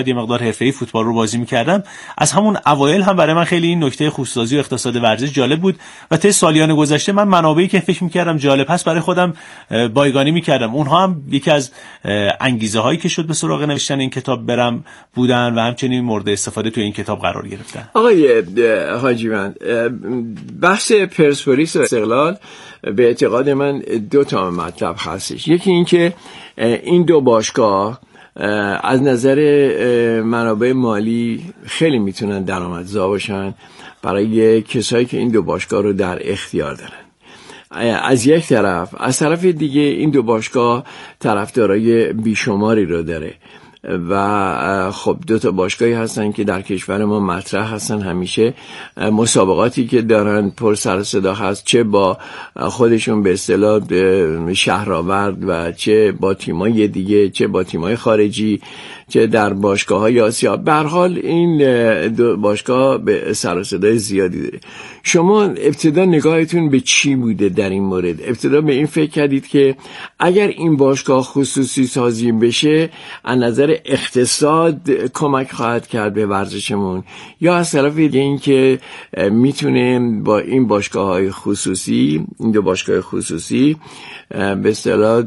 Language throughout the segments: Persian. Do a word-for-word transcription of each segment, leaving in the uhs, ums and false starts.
یه مقدار حرفه‌ای فوتبال رو بازی می‌کردم، از همون اوایل هم برای من خیلی این نکته خصوصی و اقتصاد ورزش جالب بود و طی سالیان گذشته من منابعی که فکر می‌کردم جالب هست برای خودم بایگانی می‌کردم. اونها هم یکی از انگیزه‌هایی که شد به سراغ نوشتن این کتاب برم بودن و همچنین مورد استفاده توی این کتاب قرار گرفتن. آقای حاجیوند، بحث پرسپولیس و استقلال به اعتقاد من دو تا مطلب هستش. یکی این که این دو باشگاه از نظر منابع مالی خیلی میتونن درآمدزا باشن برای کسایی که این دو باشگاه رو در اختیار دارن. از یک طرف، از طرف دیگه این دو باشگاه طرفدارای بیشماری رو داره و خب دو تا باشگاهی هستن که در کشور ما مطرح هستن، همیشه مسابقاتی که دارن پر سر و صدا هست، چه با خودشون به اصطلاح شهرآورد و چه با تیمای دیگه، چه با تیمای خارجی، چه در باشگاه‌های آسیا. به هر حال این دو باشگاه به سر و صدای زیادی داره. شما ابتدا نگاهتون به چی بوده در این مورد؟ ابتدا به این فکر کردید که اگر این باشگاه خصوصی سازی بشه از نظر اقتصاد کمک خواهد کرد به ورزشمون، یا از طرف دیگه این که میتونه با این باشگاه‌های خصوصی، این دو باشگاه خصوصی به اصطلاح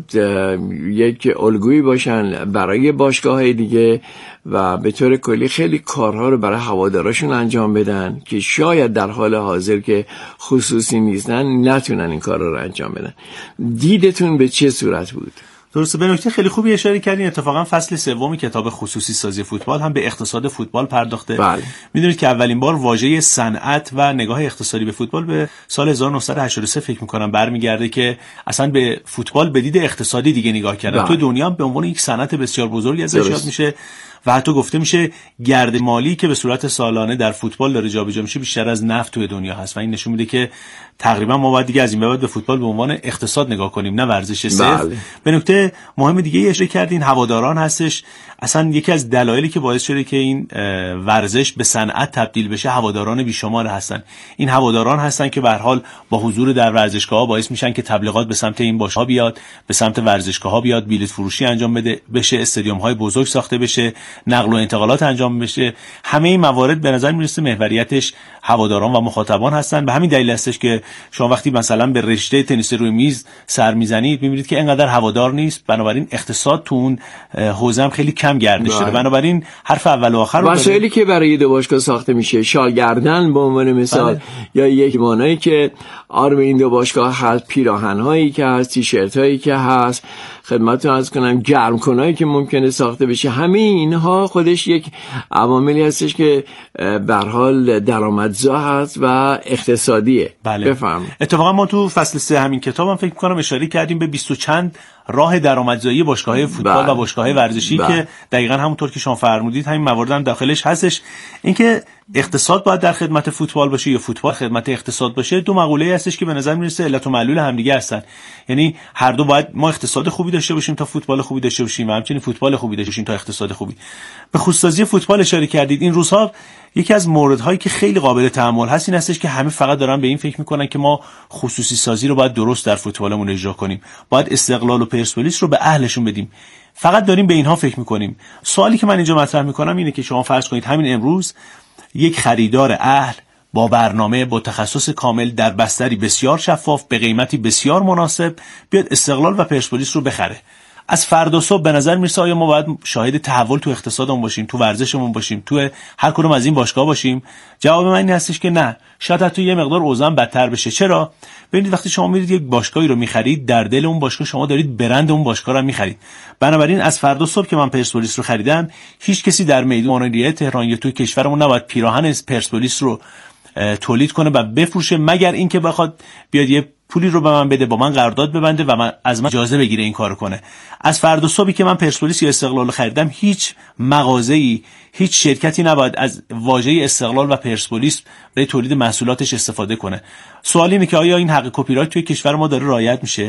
یک الگویی باشن برای باشگاه‌های دیگه و به طور کلی خیلی کارها رو برای هواداراشون انجام بدن که شاید در حال حاضر که خصوصی نیستن نتونن این کار رو انجام بدن. دیدتون به چه صورت بود؟ درسته، به نکته خیلی خوبی اشاره کردین. اتفاقا فصل سوم کتاب خصوصی سازی فوتبال هم به اقتصاد فوتبال پرداخته. بله. میدونید که اولین بار واژه صنعت و نگاه اقتصادی به فوتبال به سال هزار و نهصد و هشتاد و سه فکر می‌کنم برمیگرده که اصلا به فوتبال به دید اقتصادی دیگه نگاه کردن. تو دنیا هم به عنوان یک صنعت بسیار بزرگی ازش یاد میشه و حتی گفته میشه گرد مالی که به صورت سالانه در فوتبال داره جابجا میشه بیشتر از نفت توی دنیا هست و این نشون میده که تقریبا ما باید دیگه از این به بعد به فوتبال به عنوان اقتصاد نگاه کنیم، نه ورزش صرف. بله. به نکته مهم دیگه اشاره کردین، هواداران هستش. اصلا یکی از دلایلی که باعث شده که این ورزش به صنعت تبدیل بشه هواداران بیشمار هستن. این هواداران هستن که به هر حال با حضور در ورزشگاه‌ها باعث میشن که تبلیغات به سمت این باشگاه‌ها بیاد، به سمت ورزشگاه‌ها بیاد، بلیط فروشی انجام بده بشه، استادیوم‌های بزرگ ساخته بشه، نقل و انتقالات انجام بشه. همه این موارد به نظر میرسه محوریتش هواداران و مخاطبان هستن. به همین دلیل هستش که شما وقتی مثلا به رشته تنیس روی میز سر میزنید میبینید که اینقدر هوادار نیست، بنابراین اقتصاد تو اون حوزه هم خیلی کم گردش داره. بنابراین حرف اول و آخر وسایلی که برای دو باشگاه ساخته میشه، شال گردن به عنوان مثال، بله. یا یک مانایی که آرم این دو باشگاه هست، پیراهن‌هایی که هست، تیشرت‌هایی که هست، خدمتتون عرض کنم گرمکنایی که ممکنه ساخته بشه، همه اینها خودش یک عواملی هستش که به هر حال درآمدزا هست و اقتصادیه. بله. بفرمایید. اتفاقا ما تو فصل سه همین کتابم فکر می‌کنم اشاره کردیم به بیست و چند راه درآمدزایی باشگاه‌های فوتبال بله. و باشگاه‌های ورزشی بله. که دقیقاً همونطور که شما فرمودید همین موارد هم داخلش هستش. اینکه اقتصاد باید در خدمت فوتبال باشه یا فوتبال خدمت اقتصاد باشه، دو مقوله هستش که به نظر میرسه علت و معلول همدیگه هستن. یعنی هر دو باید ما اقتصاد خوبی داشته باشیم تا فوتبال خوبی داشته باشیم و همچنین فوتبال خوبی داشته باشیم تا اقتصاد خوبی. به خصوصی فوتبال اشاره کردید. این روزها یکی از موردهایی که خیلی قابل تأمل هست این هستش که همه فقط دارن به این فکر میکنن که ما خصوصی سازی رو باید درست در فوتبالمون اجرا کنیم، باید استقلال و پرسپولیس رو به اهلشون بدیم. فقط داریم به اینها فکر میکنیم. سوالی که من اینجا مطرح میکنم اینه که شما فرض کنید همین امروز یک خریدار اهل با برنامه، با تخصص کامل، در بستری بسیار شفاف، به قیمتی بسیار مناسب بیاد استقلال و پرسپولیس رو بخره. از فردا صبح به نظر میرسه آیا ما باید شاهد تحول تو اقتصادمون باشیم، تو ورزشمون باشیم، تو هر کدوم از این باشگاه باشیم؟ جواب من این هستش که نه، شاید حتی یه مقدار اوضاع بدتر بشه. چرا؟ ببینید وقتی شما میرید یک باشگاهی رو میخرید، در دل اون باشگاه شما دارید برند اون باشگاه رو میخرید. بنابراین از فردا صبح که من پرسپولیس رو خریدم، هیچ کسی در میدان مدیریت تهران یا تو کشورمون نباید پیراهن پرسپولیس رو تولید کنه و بفروشه، مگر اینکه بخواد بیاد یه پولی رو به من بده، با من قرارداد ببنده و من از من اجازه بگیره این کارو کنه. از فردا صبحی که من پرسپولیس یا استقلال خریدم، هیچ مغازه‌ای، هیچ شرکتی نباید از واژه استقلال و پرسپولیس برای تولید محصولاتش استفاده کنه. سوال اینه که آیا این حق کپی رایت توی کشور ما داره رعایت میشه؟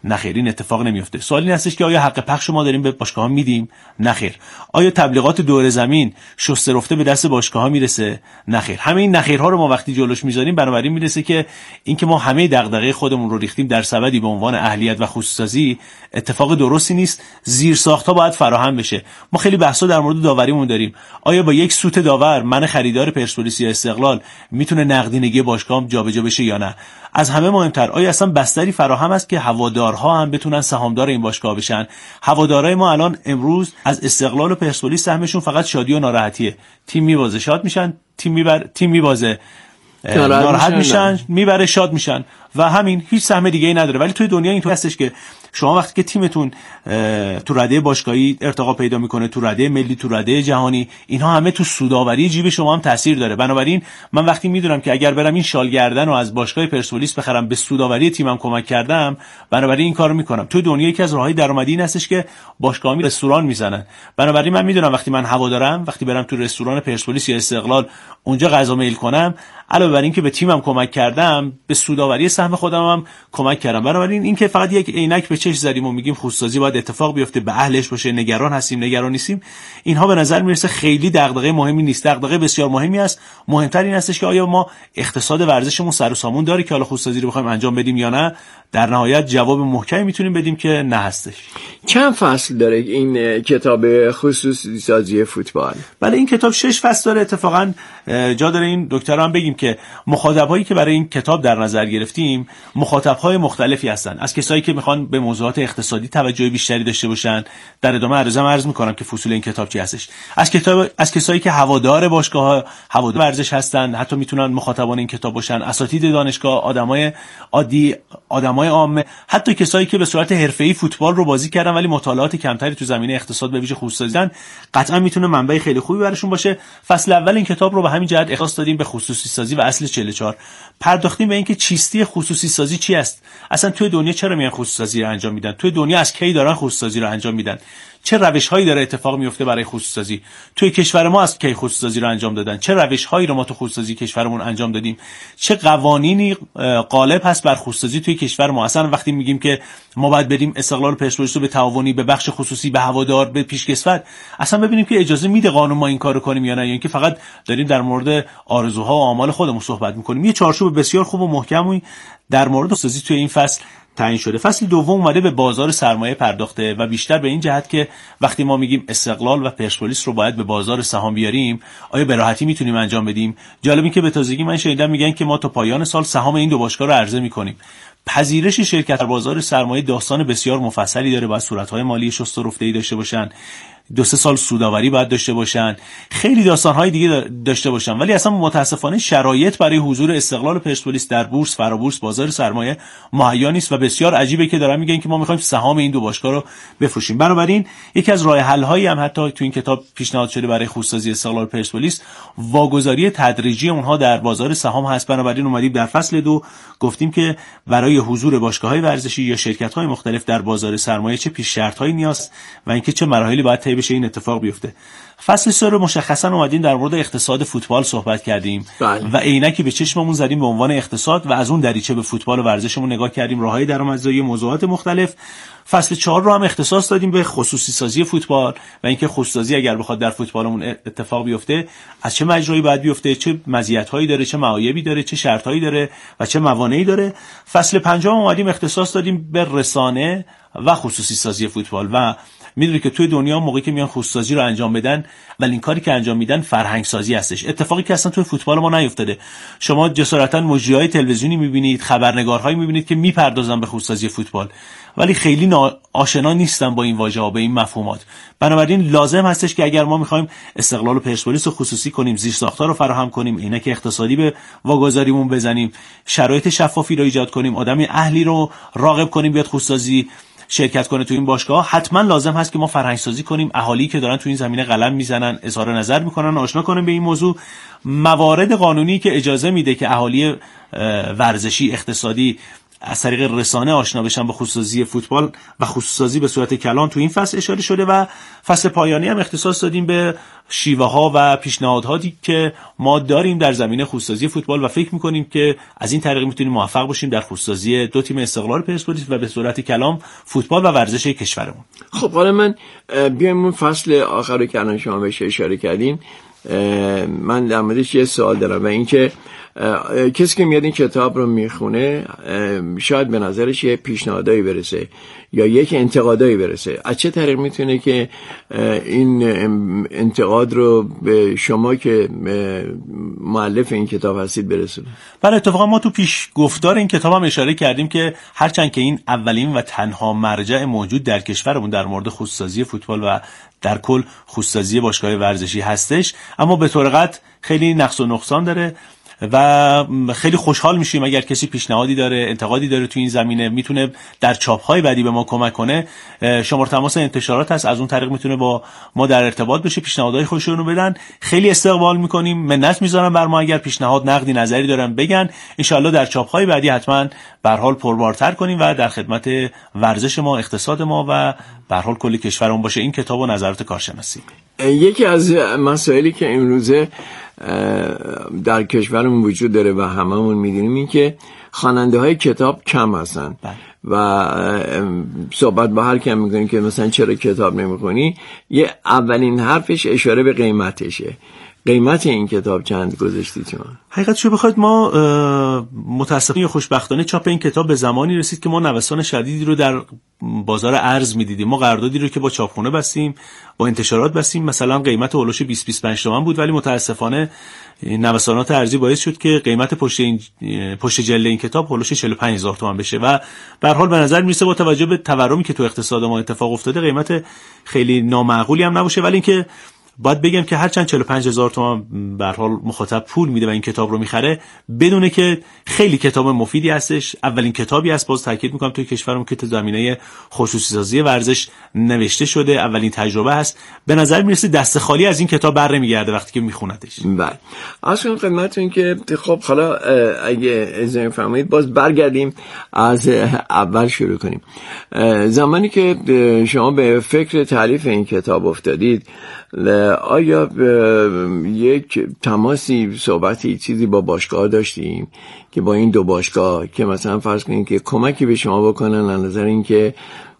نخیر، این اتفاق نمیفته. سوال این هستش که آیا حق پخش ما داریم به باشگاه‌ها میدیم؟ نخیر. آیا تبلیغات دور زمین شسته رفته به دست باشگاه‌ها میرسه؟ نخیر. همه این نخیرها رو ما وقتی جلوش میذاریم بنابراین میرسه که اینکه ما همه دغدغه خودمون رو ریختیم در سبدی به عنوان اهلیت و خصوصی‌سازی اتفاق درستی نیست. زیرساخت‌ها باید فراهم بشه. ما خیلی بحثا در مورد داوریمون داریم. آیا با یک سوت داور من خریدار پرسپولیس یا استقلال میتونه نقدینگی باشگاهام جابجا بشه یا نه؟ از همه مهمتر آیا اصلا بستری فراهم است که هوادارها هم بتونن سهامدار این باشگاه بشن؟ هوادارهای ما الان امروز از استقلال و پرسپولیس سهمشون فقط شادی و ناراحتیه. تیم میبازه شاد میشن، تیم میبر تیم میبازه ناراحت میشن، میبره شاد میشن و همین، هیچ سهم دیگه ای نداره. ولی توی دنیا اینطور هستش که شما وقتی که تیمتون تو رده باشگاهی ارتقا پیدا میکنه، تو رده ملی، تو رده جهانی، اینها همه تو سودآوری جیب شما هم تاثیر داره. بنابراین من وقتی میدونم که اگر برم این شال گردن رو از باشگاه پرسپولیس بخرم به سودآوری تیمم کمک کردم، بنابراین این کارو میکنم. تو دنیا یکی از راههای درآمدی این هستش که باشگاه‌ها می رستوران میزنن. بنابراین من میدونم وقتی من هوادارم، وقتی برم تو رستوران پرسپولیس یا استقلال اونجا غذا میل کنم، علاوه بر این که به تیمم کمک کردم، به سودآوری سهم خودم هم کمک کردم. بنابراین این که فقط یک عینک به چش زدیم و میگیم خصوصی باید اتفاق بیفته، به اهلش باشه، نگران هستیم نگران نیستیم، اینها به نظر میرسه خیلی دغدغه مهمی نیست. دغدغه بسیار مهمی است. مهمتر این هستش که آیا ما اقتصاد ورزشمون سر و سامون داره که حالا خصوصی رو بخوایم انجام بدیم یا نه. در نهایت جواب محکمی میتونیم بدیم که نه هستش. چند فصل داره این کتاب خصوصی سازی فوتبال؟ بله، این کتاب شش فصل داره. اتفاقا جا داره این دکترا هم بگیم که مخاطبایی که برای این کتاب در نظر گرفتیم مخاطبهای مختلفی هستن. از کسایی که میخوان به موضوعات اقتصادی توجه بیشتری داشته باشن، در ادامه عرضم عرض میکنم که فصول این کتاب چی هستش. از کتاب از کسایی که هوادار باشگاه، هوادار ورزش هستن، حتی میتونن مخاطبان این کتاب باشن، اساتید دانشگاه، آدمای عادی، آدمای عامه، حتی کسایی که به صورت حرفه‌ای فوتبال رو بازی کردن ولی مطالعات کمتری تو زمینه اقتصاد به ویژه خصوصی دادن، قطعا میتونه منبع خیلی خوبی براشون باشه. فصل اول این کتاب رو به همین جهت اختصاص دادیم به خصوصی سازی و اصل چهل و چهار. پرداختیم به اینکه چیستی خصوصی سازی چی است، اصلا توی دنیا چرا میان خصوصی سازی رو انجام میدن، توی دنیا از کی دارن خصوصی سازی رو انجام میدن، چه روش‌هایی داره اتفاق میفته برای خصوصی سازی، توی کشور ما از کی خصوصی سازی رو انجام دادن، چه روش‌هایی رو ما تو خصوصی سازی کشورمون انجام دادیم، چه قوانینی غالب هست بر خصوصی سازی توی کشور ما. اصلا وقتی میگیم که ما باید بریم استقلال پرسپولیس رو به تعاونی، به بخش خصوصی، به هوادار، به پیشکسوت، اصلا ببینیم که اجازه میده قانون ما این کارو کنیم یا نه، یا اینکه فقط داریم در مورد آرزوها و آمال خودمون صحبت میکنیم. یه چارچوب بسیار خوب و محکمی در مورد خصوصی سازی توی این فصل تعیین شده. فصل دوم اومده به بازار سرمایه پرداخته و بیشتر به این جهت که وقتی ما میگیم استقلال و پرسپولیس رو باید به بازار سهام بیاریم، آیا به راحتی میتونیم انجام بدیم؟ جالب این که به تازگی من شنیدم میگن که ما تا پایان سال سهام این دو باشگاه رو عرضه میکنیم. پذیرش شرکت در بازار سرمایه داستان بسیار مفصلی داره. باید صورت‌های مالی شست و رفته‌ای داشته باشن، دو سه سال سودآوری باید داشته باشن، خیلی داستان‌های دیگه داشته باشن، ولی اصلا متاسفانه شرایط برای حضور استقلال پرسپولیس در بورس، فرابورس، بازار سرمایه مهیا نیست و بسیار عجیبه که دارن میگن که ما می‌خوایم سهام این دو باشگاه رو بفروشیم. بنابراین یکی از راه حل‌هایی هم حتی تو این کتاب پیشنهاد شده برای خصوصی استقلال پرسپولیس واگذاری تدریجی اونها در بازار سهام هست. بنابراین اومدیم در فصل دو گفتیم که برای حضور باشگاه‌های ورزشی یا شرکت‌های مختلف در بازار سرمایه چه پیش شرط‌هایی نیاز و اینکه چه مراحلی باید طی بشه این اتفاق بیفته. فصل سه رو مشخصا اومدیم در مورد اقتصاد فوتبال صحبت کردیم بله. و عینکی به چشممون زدیم به عنوان اقتصاد و از اون دریچه به فوتبال و ورزشمون نگاه کردیم، راههای درآمدزایی، موضوعات مختلف. فصل چهار رو هم اختصاص دادیم به خصوصی سازی فوتبال و اینکه خصوصی سازی اگر بخواد در فوتبالمون اتفاق بیفته از چه مجرایی باید بیفته، چه مزیت‌هایی داره، چه معایبی داره، چه شرطایی داره و چه موانعی داره. فصل پنجم اومدیم اختصاص دادیم به رسانه و خصوصی سازی فوتبال و میدونید که توی دنیا موقعی که میان خصوصی سازی رو انجام بدن ولی این کاری که انجام میدن فرهنگ سازی هستش، اتفاقی که اصلا توی فوتبال ما نیفتاده. شما جسارتا مجریای تلویزیونی میبینید، خبرنگارهایی میبینید که میپردازن به خصوصی سازی فوتبال ولی خیلی آشنا نیستن با این واژه‌ها، به این مفهومات. بنابراین لازم هستش که اگر ما میخوایم استقلال و پرسپولیس رو خصوصی کنیم، زیرساخت‌ها رو فراهم کنیم، عینک اقتصادی به واگذاریمون بزنیم، شرایط شفافی رو ایجاد کنیم، آدمی اهلی رو راغب کنیم بیاد خصوصی سازی شرکت کنه تو این باشگاه، حتما لازم هست که ما فرهنگ سازی کنیم، اهالی که دارن تو این زمینه قلم میزنن، اظهار نظر میکنن، آشنا کنیم به این موضوع. موارد قانونی که اجازه میده که اهالی ورزشی، اقتصادی از طریق رسانه آشنا بشن با خصوصی فوتبال و خصوصی به صورت کلان تو این فصل اشاره شده و فصل پایانی هم اختصاص دادیم به شیوه ها و پیشنهاداتی که ما داریم در زمینه خصوصی فوتبال و فکر می‌کنیم که از این طریق می‌تونیم موفق باشیم در خصوصی دو تیم استقلال پرسپولیس و به صورت کلام فوتبال و ورزش کشورمون. خب حالا من بیایم اون فصل آخر که الان شما بهش اشاره کردین، من در موردش یه سوال دارم و این که کسی که میاد این کتاب رو میخونه شاید به نظرش یه پیشنهادایی برسه یا یک انتقادایی برسه. از چه طریق میتونه که این انتقاد رو به شما که مؤلف این کتاب هستید برسونه؟ بله، اتفاقا ما تو پیش گفتار این کتاب هم اشاره کردیم که هرچند که این اولین و تنها مرجع موجود در کشورمون در مورد خصوصی فوتبال و در کل خصوصی باشگاه ورزشی هستش، اما به طور قطع خیلی نقص و نقصان داره و خیلی خوشحال میشیم اگر کسی پیشنهادی داره، انتقادی داره تو این زمینه، میتونه در چاپ‌های بعدی به ما کمک کنه. شماره تماس انتشارات هست، از اون طریق میتونه با ما در ارتباط بشه، پیشنهادهای خودشون رو بدن. خیلی استقبال میکنیم، منت میذارم بر ما اگر پیشنهاد، نقدی، نظری دارن بگن. ان در چاپ‌های بعدی حتما به هر حال پربارتر کنیم و در خدمت ورزش ما، اقتصاد ما و به هر حال کل کشورمون باشه این کتاب و نظرات کارشناسی. یکی از مسائلی که امروزه در کشورمون وجود داره و هممون میدونیم این که خواننده های کتاب کم هستن و صحبت با هر کم میکنیم که مثلا چرا کتاب نمیخونی، یه اولین حرفش اشاره به قیمتشه. قیمت این کتاب چند گذاشتید شما؟ حقیقتشو بخواید ما متاسفانه یا خوشبختانه چاپ این کتاب به زمانی رسید که ما نوسان شدیدی رو در بازار ارز میدیدیم. ما قراردادی رو که با چاپخونه بستیم، با انتشارات بستیم، مثلا قیمت اولش بیست بیست و پنج تومن بود، ولی متاسفانه نوسانات ارزی باعث شد که قیمت پشت این پشت جلد این کتاب اولش چهل و پنج هزار تومان بشه و به هر حال به نظر میرسه با توجه به تورمی که تو اقتصاد ما اتفاق افتاده قیمت خیلی نامعقولی هم نباشه. ولی اینکه باید بگم که هرچند چهل و پنج هزار تومان به هر حال مخاطب پول میده و این کتاب رو میخره، بدونه که خیلی کتاب مفیدی هستش. اولین کتابی است، باز تاکید میکنم توی کشورمون که تو زمینه خصوصی سازی ورزش نوشته شده، اولین تجربه هست. به نظر میرسه دست خالی از این کتاب بر نمیگرده وقتی که میخوندش. بله، اصلا خدمتتون که خب حالا اگه اجازه فرمایید باز برگردیم از اول شروع کنیم. زمانی که شما به فکر تالیف این کتاب افتادید، آیا یک تماسی، صحبتی، چیزی با باشگاه داشتیم که با این دو باشگاه که مثلا فرض کنیم که کمکی به شما بکنن از نظر این که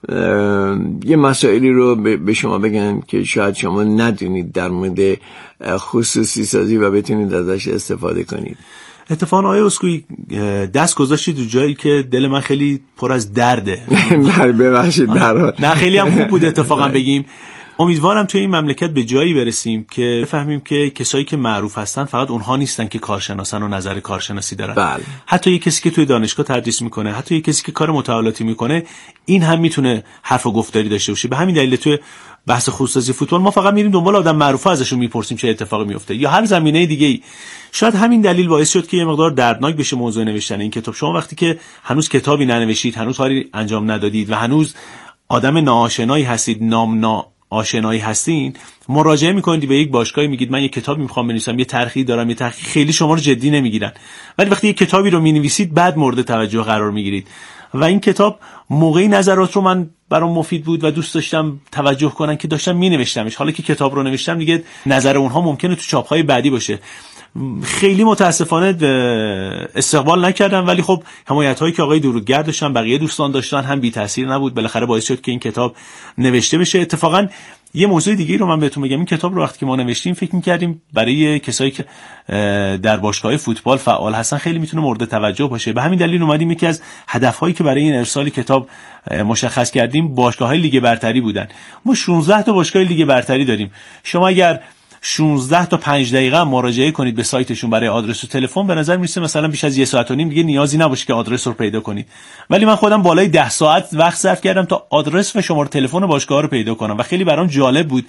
یه مسائلی رو به شما بگن که شاید شما ندونید در مورد خصوصی سازی و بتونید ازش استفاده کنید؟ اتفاقا آقای اسکوئی دست گذاشتید تو جایی که دل من خیلی پر از درده. نه ببخشید، نه خیلی هم خوب بود اتفاقا بگیم. امیدوارم توی این مملکت به جایی برسیم که بفهمیم که کسایی که معروف هستن فقط اونها نیستن که کارشناسن و نظر کارشناسی دارن. بله. حتی یک کسی که توی دانشگاه تدریس میکنه، حتی یک کسی که کار مطالعاتی میکنه، این هم میتونه حرف و گفتاری داشته باشه. به همین دلیل توی بحث خصوصی فوتبال ما فقط میریم دنبال آدم معروفه، ازشون میپرسیم چه اتفاقی میفته یا هر زمینه دیگه ای. شاید همین دلیل باعث شد که یه مقدار دردناک بشه موضوع نوشتن این کتاب. شما وقتی که هنوز کتابی ننوشید، هنوز کاری انجام ندادید و هنوز آدم ناآشنایی هستید، نام نا آشنایی هستین، مراجعه میکنید به یک باشگاهی، میگید من یک کتابی میخوام بنویسم، یه ترخیص دارم، یه تحقیق، خیلی شما رو جدی نمیگیرن. ولی وقتی یک کتابی رو مینویسید بعد مورد توجه قرار میگیرید. و این کتاب موقعی نظرات رو من برام مفید بود و دوست داشتم توجه کنن که داشتم مینوشتمش. حالا که کتاب رو نوشتم دیگه نظر اونها ممکنه تو چاپ‌های بعدی باشه. خیلی متاسفانه استقبال نکردم، ولی خب حمایت هایی که آقای درودگرد داشتن، بقیه دوستان داشتن، هم بی تاثیر نبود. بالاخره باعث شد که این کتاب نوشته بشه. اتفاقا یه موضوع دیگه رو من بهتون بگم، این کتاب رو وقتی که ما نوشتیم فکر می‌کردیم برای کسایی که در باشگاه فوتبال فعال هستن خیلی میتونه مورد توجه باشه. به همین دلیل اومدیم یکی از هدف‌هایی که برای این ارسال کتاب مشخص کردیم باشگاه‌های لیگ برتری بودن. ما شانزده تا باشگاه لیگ برتری داریم. شما اگر شانزده تا پنج دقیقه مراجعه کنید به سایتشون برای آدرس و تلفن، به نظر میرسه مثلا بیش از یک ساعت و نیم دیگه نیازی نباشه که آدرس رو پیدا کنید. ولی من خودم بالای ده ساعت وقت صرف کردم تا آدرس و شماره تلفن باشگاه رو پیدا کنم و خیلی برام جالب بود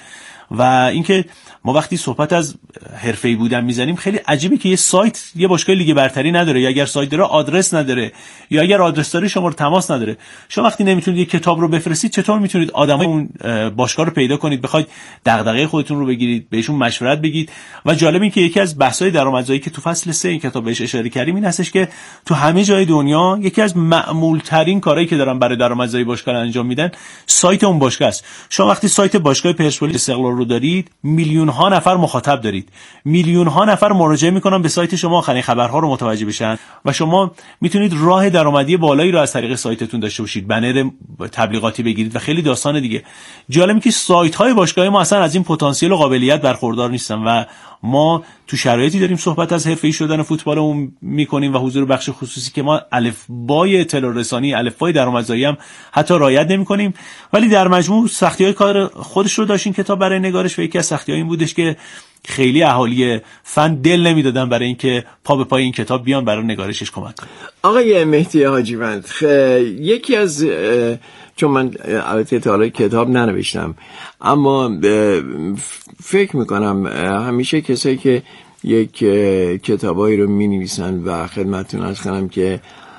و اینکه ما وقتی صحبت از حرفه‌ای بودن میزنیم خیلی عجیبه که یه سایت یه باشگاه لیگ برتری نداره، یا اگر سایت داره آدرس نداره، یا اگر آدرس داره شماره تماس نداره. شما وقتی نمیتونید یه کتاب رو بفرستید چطور میتونید آدمای اون باشگاه رو پیدا کنید، بخواید دغدغه خودتون رو بگیرید، بهشون مشورت بگید؟ و جالب این که یکی از بحث‌های درآمدزایی که تو فصل سه این کتاب بهش اشاره کردیم این هستش که تو همه جای دنیا یکی از معمول‌ترین کارهایی که دارن برای درآمدزایی باشگاه انجام میدن سایت اون باشگاه است. شما وقتی سایت باشگاه پرسپولیس استقلال رو دارید، میلیون ها نفر مخاطب دارید، میلیون ها نفر مراجعه میکنن به سایت شما، آخرین خبرها رو متوجه بشن و شما میتونید راه درآمدی بالایی رو از طریق سایتتون داشته باشید، بنر تبلیغاتی بگیرید و خیلی داستان دیگه. جالبه که سایت های باشگاه ما اصلا از این پتانسیل و قابلیت برخوردار نیستن و ما تو شرایطی داریم صحبت از حرفه‌ای شدن فوتبالمون میکنیم و حضور بخش خصوصی که ما الفبای اطلاع رسانی، الفبای درآمدزایی هم حتی رعایت نمی‌کنیم. ولی در مجموع سختی‌های کار خودش رو داشت این کتاب برای نگارش و یکی از سختی‌ها این بودش که خیلی اهالی فن دل نمیدادن برای اینکه پا به پای این کتاب بیان برای نگارشش کمک کنن. آقای مهدی حاجیوند، یکی از چون من البته تا حالا کتاب ننوشتم اما فکر میکنم همیشه کسایی که یک کتابایی رو مینویسن و خدمتتون عرض کنم که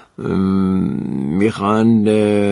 میخوان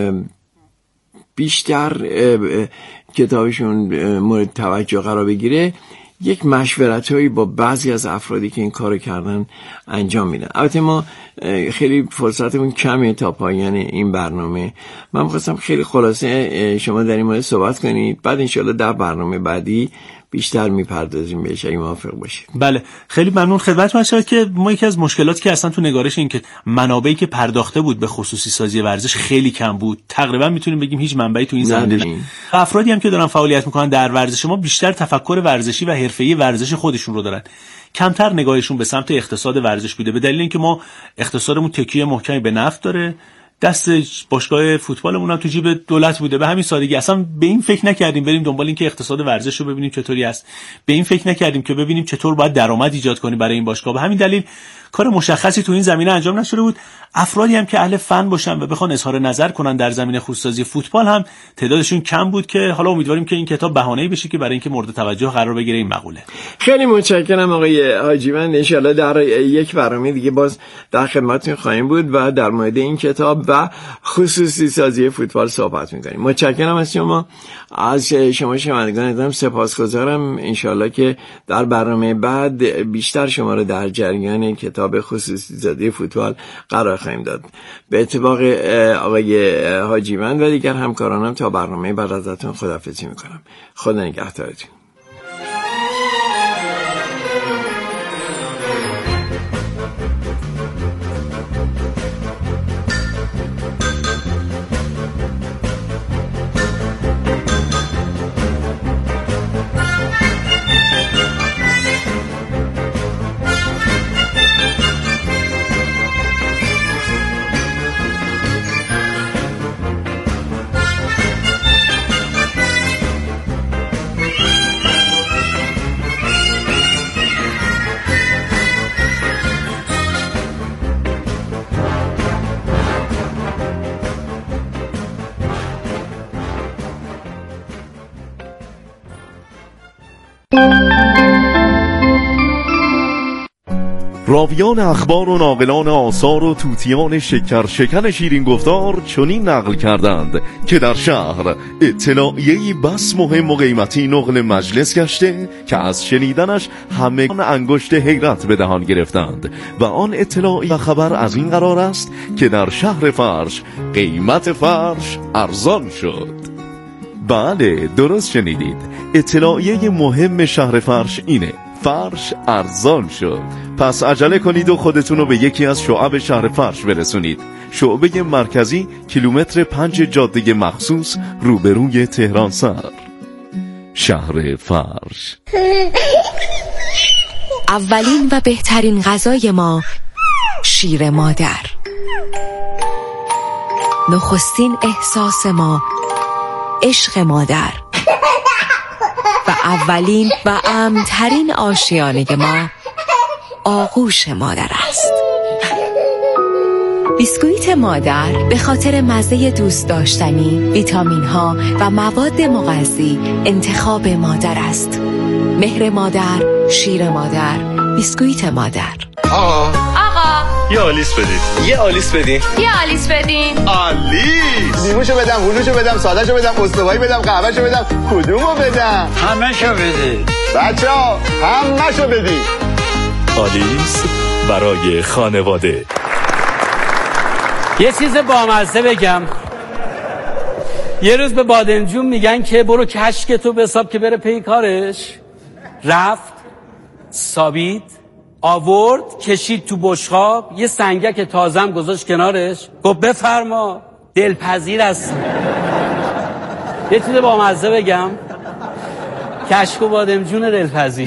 بیشتر کتابشون مورد توجه قرار بگیره، یک مشورت‌هایی با بعضی از افرادی که این کارو کردن انجام میدن. البته ما خیلی فرصتمون کمه تا پایان این برنامه. من می‌خواستم خیلی خلاصه شما در این مورد صحبت کنید، بعد انشالله در برنامه بعدی بیشتر میپردازیم بهش اگه موافق باشید. بله خیلی ممنون خدمتتون هستم که ما یکی از مشکلاتی که اصلا تو نگارش این که منابعی که پرداخته بود به خصوصی سازی ورزش خیلی کم بود، تقریبا میتونیم بگیم هیچ منبعی تو این زمینه. افرادی هم که دارن فعالیت میکنن در ورزش ما بیشتر تفکر ورزشی و حرفه‌ای ورزش خودشون رو دارن، کمتر نگاهشون به سمت اقتصاد ورزش بوده، به دلیل اینکه ما اقتصادمون تکیه محکمی به نفت داره، دست باشگاه فوتبالمون هم تو جیب دولت بوده. به همین سادگی اصلا به این فکر نکردیم بریم دنبال این که اقتصاد ورزش رو ببینیم چطوری است، به این فکر نکردیم که ببینیم چطور باید درآمد ایجاد کنیم برای این باشگاه. به همین دلیل کار مشخصی تو این زمینه انجام نشده بود. افرادی هم که اهل فن باشن و بخوان اظهار نظر کنن در زمینه خصوصی فوتبال هم تعدادشون کم بود که حالا امیدواریم که این کتاب بهانه‌ای بشه که برای اینکه مورد توجه قرار بگیره این مقوله. خیلی متشکرم آقای حاجیوند. ان شاءالله در یک برنامه دیگه باز در خدمتتون خواهیم بود و در مورد این کتاب و خصوصی سازی فوتبال صحبت می‌کنیم. متشکرم از شما، از شما شنوندگان سپاسگزارم. ان شاءالله که در برنامه بعد بیشتر شما رو در جریان کتاب خصوصی سازی فوتبال قرار خواهیم داد. به اتفاق آقای حاجیوند و دیگر همکارانم تا برنامه بعد ازتون خداحافظی میکنم. خدا نگهدارتون. راویان اخبار و ناقلان آثار و توتیان شکر شکن شیرین گفتار چنین نقل کردند که در شهر اطلاعیه‌ای بس مهم و قیمتی نقل مجلس گشته که از شنیدنش همه انگشت حیرت به دهان گرفتند و آن اطلاعی و خبر از این قرار است که در شهر فرش قیمت فرش ارزان شد. بله درست شنیدید، اطلاعیه مهم شهر فرش اینه، فرش ارزان شد. پس عجله کنید و خودتون رو به یکی از شعب شهر فرش برسونید. شعبه مرکزی کیلومتر پنج جاده مخصوص روبروی تهران سر. شهر فرش. اولین و بهترین غذای ما شیر مادر. نخستین احساس ما عشق مادر و اولین و امن‌ترین آشیانه ما آغوش مادر است. بیسکویت مادر به خاطر مزه دوست داشتنی، ویتامین ها و مواد مغذی انتخاب مادر است. مهر مادر، شیر مادر، بیسکویت مادر. آقا آقا یه آلیس بدید. یه آلیس بدین. یه آلیس بدین. آلیس. لیموشو بدم، هلوشو بدم، سادهشو بدم، استوایی بدم، قهوهشو بدم، کدومو بدم؟ همه‌شو بده. بچه‌ها همه‌شو بدید. آلیس برای خانواده. یه چیز بامزه بگم. یه روز به بادمجون میگن که برو کشک تو بساب که بره پی کارش. رفت، سابید، آورد، کشید تو بشقاب، یه سنگک تازم گذاشت کنارش، گفت بفرما، دلپذیر هست. یه چیز بامزه بگم. کشک و بادمجون دلپذیر.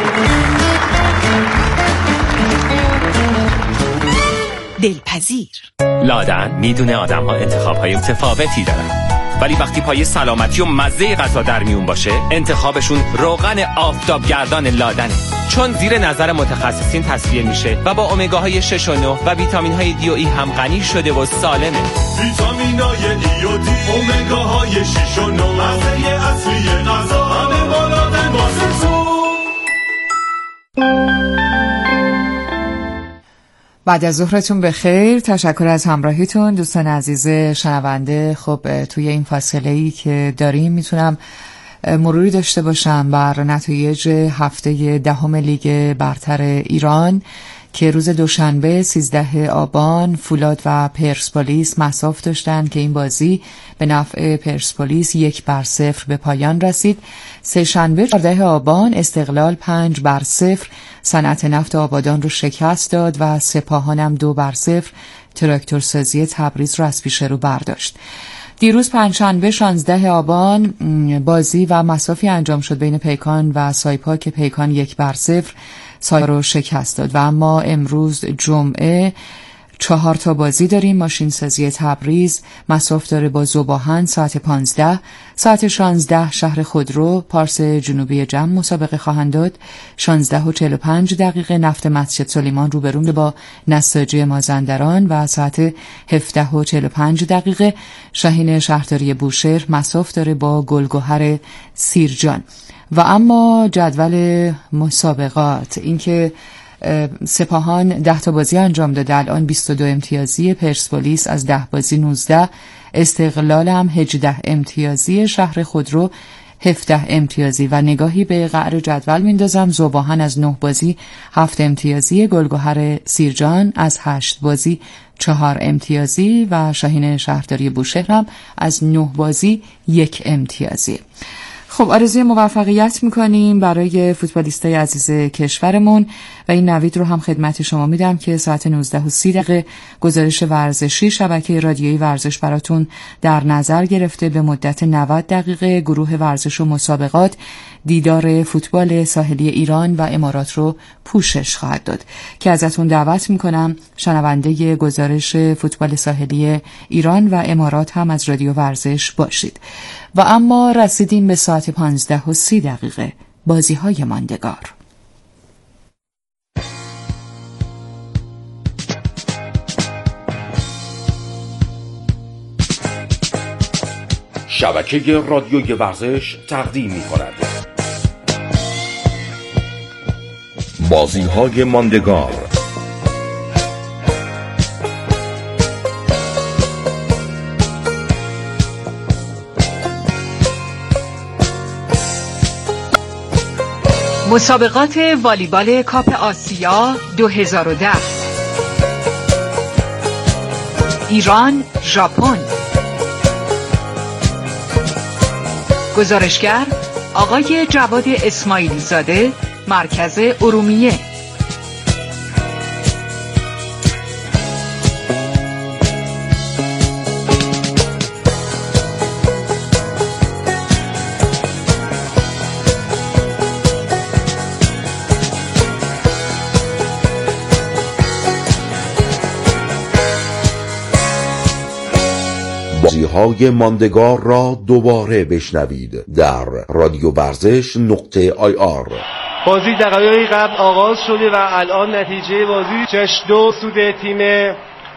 دلپذیر. لادن میدونه آدم ها انتخاب های متفاوتی دارن، ولی وقتی پای سلامتی و مزه غذا در میون باشه، انتخابشون روغن آفتابگردان لادنه، چون زیر نظر متخصصین تصفیه میشه و با امگاهای شش و نه و ویتامین های دی و ای هم غنی شده و سالمه. ویتامین های ای و دی، امگاهای شش و نه، مزه اصلی غذا، همه با لادن واسه تو. بعد از ظهرتون بخیر. تشکر از همراهیتون دوستان عزیز شنونده. خب توی این فاصله‌ای که داریم میتونم مروری داشته باشم بر نتایج هفته دهم لیگ برتر ایران که روز دوشنبه سیزده آبان فولاد و پرسپولیس مصاف داشتن که این بازی به نفع پرسپولیس یک بر صفر به پایان رسید. سه شنبه چهارده آبان استقلال پنج بر صفر صنعت نفت آبادان رو شکست داد و سپاهانم دو بر صفر تراکتورسازی تبریز رو از پیش رو برداشت. دیروز پنجشنبه شانزده آبان بازی و مصافی انجام شد بین پیکان و سایپا که پیکان یک بر صفر سایپا رو شکست داد و اما امروز جمعه چهار تا بازی داریم. ماشین سازی تبریز مصاف داره با ذوباهن ساعت پانزده، ساعت شانزده شهر خودرو پارس جنوبی جمع مسابقه خواهند داد. شانزده و چهل و پنج دقیقه نفت مسجد سلیمان روبرو با نساجی مازندران و ساعت هفده و چهل و پنج دقیقه شاهین شهرداری بوشهر مصاف داره با گلگهر سیرجان. و اما جدول مسابقات اینکه سپاهان ده تا بازی انجام داده، الان بیست و دو امتیازی، پرسپولیس از ده بازی نوزده، استقلال هم هجده امتیازی، شهر خودرو هفده امتیازی و نگاهی به قعر جدول میندازم. ذوباهن از نه بازی هفت امتیازی، گلگهر سیرجان از هشت بازی چهار امتیازی و شاهین شهرداری بوشهر هم از نه بازی یک امتیازی. خب آرزوی موفقیت میکنیم برای فوتبالیستای عزیز کشورمون و این نوید رو هم خدمت شما میدم که ساعت نوزده و سی دقیقه گزارش ورزشی شبکه رادیویی ورزش براتون در نظر گرفته. به مدت نود دقیقه گروه ورزش و مسابقات دیدار فوتبال ساحلی ایران و امارات رو پوشش خواهد داد که ازتون دعوت میکنم شنونده گزارش فوتبال ساحلی ایران و امارات هم از رادیو ورزش باشید. و اما رسیدیم به ساعت پانزده و سی دقیقه بازی های ماندگار. شبکه رادیوی ورزش تقدیم می کند بازی های ماندگار. مسابقات والیبال کاپ آسیا دو هزار و ده ایران ژاپن. گزارشگر آقای جواد اسماعیلی زاده، مرکز ارومیه. بازی‌های ماندگار را دوباره بشنوید در رادیو ورزش نقطه آی آر. بازی دقایقی قبل آغاز شده و الان نتیجه بازی شش دو سود تیم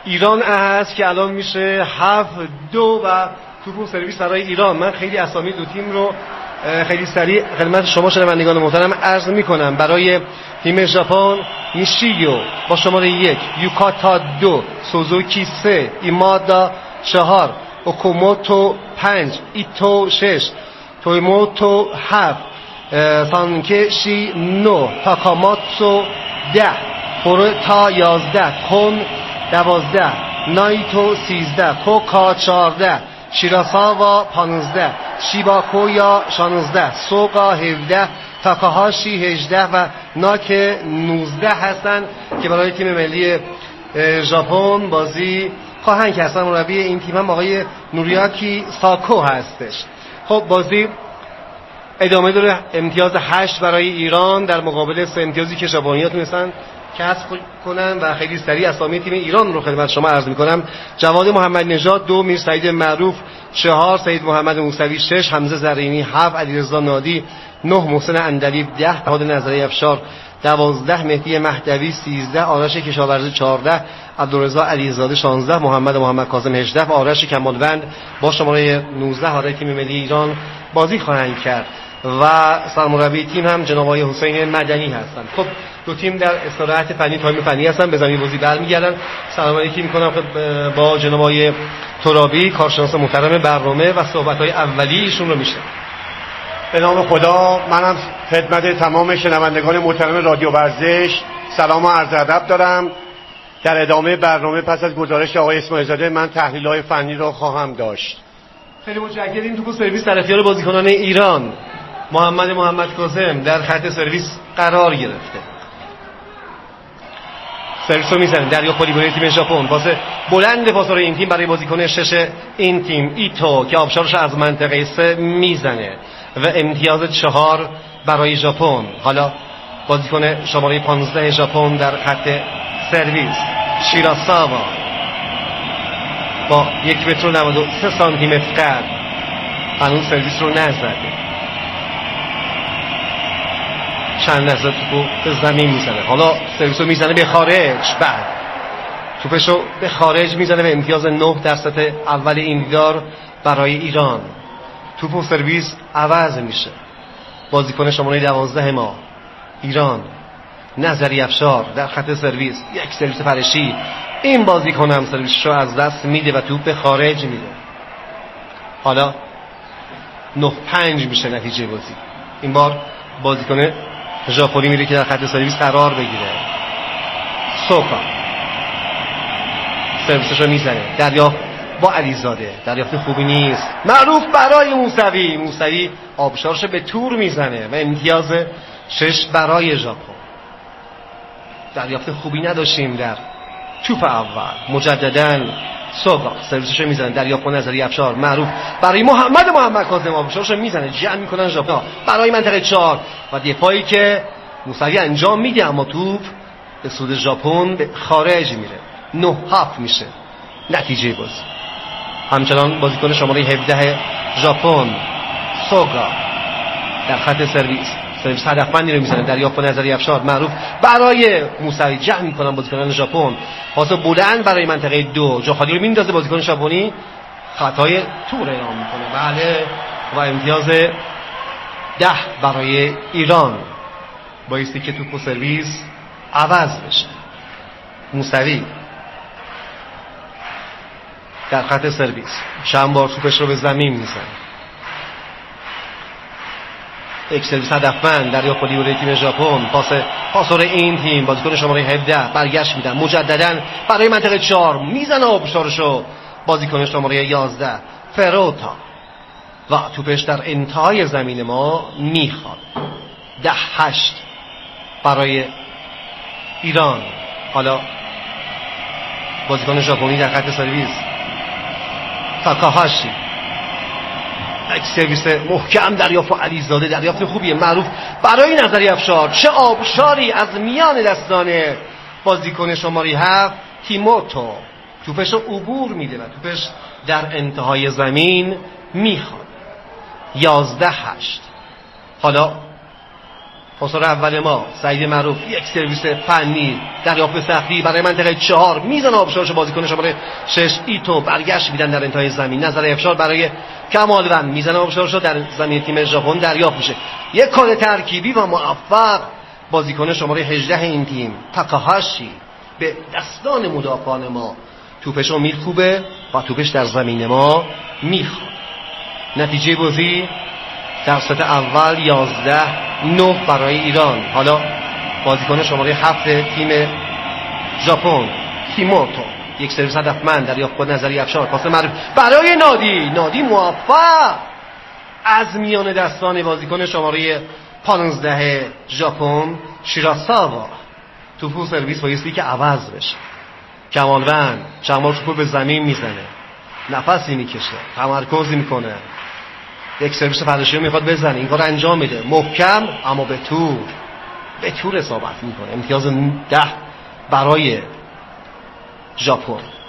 ایران هست که الان میشه هفت دو و توپ و سرویس برای ایران. من خیلی اسامی دو تیم رو خیلی سریع خدمت شما شنوندگان محترم عرض میکنم. برای تیم ژاپن نیشیو با شماره یک، یوکاتا دو، سوزوکی سه، ایمادا چهار، اوکوموتو پنج، ایتو شش، تویموتو هفت، سانکشی نو، تاکاماتسو ده، فوروتا یازده، کن دوازده، نایتو سیزده، کوکا چارده، شیراساوا پانزده، شیباکویا شانزده، سوگا هفده، تاکاهاشی هجده و ناک نوزده هستن که برای تیم ملی ژاپن بازی خواهند که هستن. مربی این تیم هم آقای نوریاکی ساکو هستش. خب بازی ادامه داره. امتیاز هشت برای ایران در مقابل سه امتیازی که ژاپنی‌ها تونستن کسب کنن و خیلی سریع اسامی تیم ایران رو خدمت شما عرض می‌کنم. جواد محمد نژاد دو، میر سعید معروف چهار، سید محمد موسوی شش، حمزه زرینی هفت، علیرضا نادی نه، محسن اندلیب ده، بهاد نظری افشار دوازده، مهدی مهدوی سیزده، آرش کشاورزی چهارده، عبدالرضا علیزاده شانزده، محمد محمد کاظم هجده و آرش کمالوند با شماره نوزده برای تیم ملی ایران بازی خواهند کرد و سرمربی تیم هم جناب آقای حسین مدنی هستند. خب دو تیم در استراحت فنی تایم فنی هستن، به زمین بازی برمیگردن. سلام علیکی میکنم با جناب آقای ترابی کارشناس محترم برنامه و صحبت‌های اولیه ایشون رو میشه. به نام خدا، منم خدمت تمام شنوندگان محترم رادیو ورزش سلام و عرض ادب دارم. در ادامه برنامه پس از گزارش آقای اسماعیل زاده من تحلیل‌های فنی رو خواهم داشت. خیلی متشکریم. توپ سرویس در اختیار بازیکنان ایران. محمد محمد کاظم در خط سرویس قرار گرفته. سرویس رو میزنه دریا پلیگوری تیم ژاپن. پاس بلند پاسور این تیم برای بازیکن شش این تیم ایتو که آبشارش از منطقه سه میزنه و امتیاز چهار برای ژاپن. حالا بازیکن شماره پانزده ژاپن در خط سرویس شیراساوا با یک متر و نود و سه سانتی متر قد هنوز سرویس رو نزده. چند لحظه توپو به زمین میزنه. حالا سرویس رو میزنه به خارج. بعد توپش رو به خارج میزنه و امتیاز نه در ست اول این دیدار برای ایران. توپ و سرویس عوض میشه. بازیکن شماره دوازده ما ایران نظری افشار در خط سرویس، یک سرویس پرشی. این بازیکن هم سرویسش رو از دست میده و توپ به خارج میده. حالا نه پنج میشه نتیجه بازی. این بار بازیکن ژاپنی میره که در خط سرویس قرار بگیره. سوکا سرویسش رو میزنه. دریافت با علیزاده، دریافت خوبی نیست. معروف برای موسوی. موسوی آبشارش به تور میزنه و امتیاز شش برای ژاپن. دریافت خوبی نداشتیم در توپ اول. مجدداً سوگا سرویسش رو میزنه. دریافت با نظری افشار. معروف برای محمد محمد کاظم آبشارش رو میزنه. جمع میکنن ژاپن برای منطقه چهار و دفاعی که موسوی انجام میده اما توپ به سود ژاپن به خارج میره. نه هفت میشه نتیجه بازی. همچنان بازیکن شماره هفده ژاپن سوگا در خط سرویس سرویس هدفمندی رو میزنه. دریافت با نظری افشار. معروف برای موسوی. جمع میکنن بازیکنان ژاپن. پاس بلند برای منطقه دو. جا خالی رو میندازه بازیکن ژاپنی. خطای تور اعلام میکنه. بله و امتیاز ده برای ایران. بایستی که توپ و سرویس عوض بشه. موسوی در خط سرویس چند بار توپش رو به زمین میزنه. یک سرویس هدفمند در پلیگوری تیم ژاپن. پاس پاسور این تیم بازیکن شماره هفده برگشت میدن. مجددا برای منطقه چهار میزنه آبشارشو بازیکن شماره یازده فروتا و توپش در انتهای زمین ما میخواد. ده هشت برای ایران. حالا بازیکن ژاپنی در خط سرویس تاکاهاشی. یک سرویس محکم دریافت علیزاده. دریافت خوبیه. معروف برای نظری افشار. چه آبشاری از میان دستان بازیکن شماره هفت تیموتو. توپش رو عبور میده و توپش در انتهای زمین میخواد. یازده هشت. حالا پاسور اول ما سعید معروف یک سرویس فنی دریافت سختی برای منطقه چهار، میزان آبشارش بازیکن شماره شش ایتو برگشت میدن در انتهای زمین، نظر افشار برای کمالوند، میزان آبشارش در زمین تیم ژاپن دریافت میشه. یک کار ترکیبی و موفق بازیکن شماره هجده این تیم تاکاهاشی به دستان مدافعان ما توپشو میخوبه و توپش در زمین ما میخواد. نتیجه بازی در ست اول یازده نه برای ایران. حالا بازیکن شماره هفت تیم ژاپن کیموتو یک سرویس هدفمند دریافت کنه نظری افشار، پاس معروف برای نادی، نادی موفق از میان دستان بازیکن شماره پانزده ژاپن شیراساوا توپو سرویس بایستی که عوض بشه. کمالوند چند بار توپو به زمین میزنه، نفسی میکشه، تمرکزی میکنه، یک سرویس پرشی میخواد بزنه، این کار انجام میده محکم اما به تور به تور اصابت میکنه. امتیاز ده برای ژاپن.